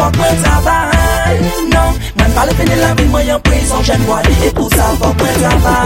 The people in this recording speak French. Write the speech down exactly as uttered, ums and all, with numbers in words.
faut que moi travaille. Non, moi pas le finir la vie, moi en prison, jeune boy. Et pour ça, faut que moi travaille.